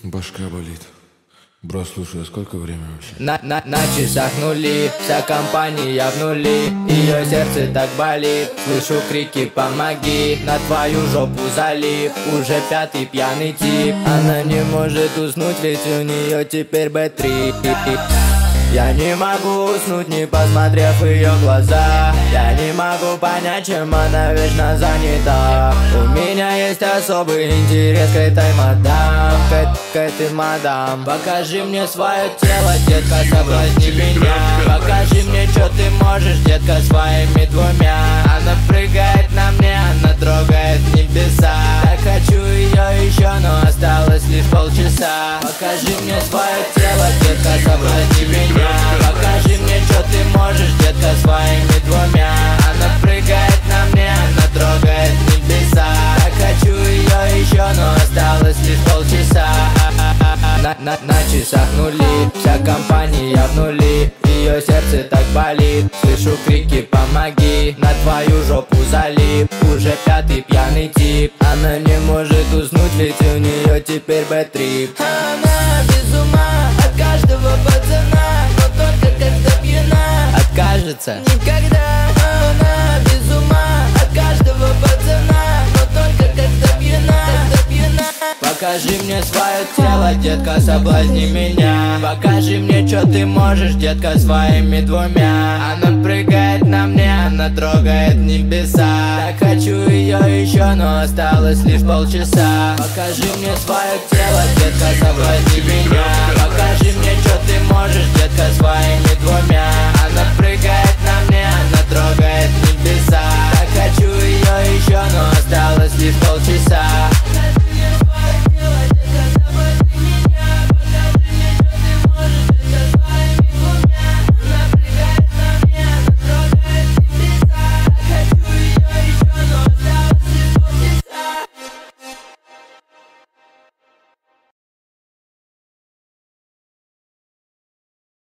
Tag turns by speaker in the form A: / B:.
A: Башка болит. Бро, слушай, а сколько время вообще?
B: На часах нули, вся компания в нули. Ее сердце так болит, слышу крики «помоги». На твою жопу залип, уже пятый пьяный тип. Она не может уснуть, ведь у нее теперь Б3. Я не могу уснуть, не посмотрев в ее глаза. Я не могу понять, чем она вечно занята. У меня есть особый интерес к этой мадам, к этой мадам. Покажи мне свое тело, детка, соблазни меня. Покажи мне, что ты можешь, детка, своими двумя. Она прыгает на мне, она трогает небеса. Так хочу ее еще, но осталось лишь полчаса. Покажи мне свое тело, детка, соблазни меня. Покажи мне, что ты можешь, детка, своими двумя. Она прыгает на мне, она трогает небеса. Так хочу ее еще, но осталось лишь полчаса. На часах нули, вся компания в нули. Ее сердце так болит, слышу крики «помоги». На твою жопу залип, уже пятый пьяный тип. Она не может уснуть, ведь у нее теперь Б3.
C: Она без ума от каждого пацана, но только когда пьяна
B: Откажется?
C: никогда. Она без ума от каждого пацана, но только когда пьяна.
B: Покажи мне свое тело, детка, соблазни меня. Покажи мне, что ты можешь, детка, своими двумя. Она прыгает на мне, она трогает небеса. Так хочу ее еще, но осталось лишь полчаса. Покажи мне свое тело, детка, соблазни меня. Покажи мне, что ты можешь, детка, своими двумя. Она прыгает на мне, она трогает небеса. Так хочу ее еще, но осталось лишь полчаса.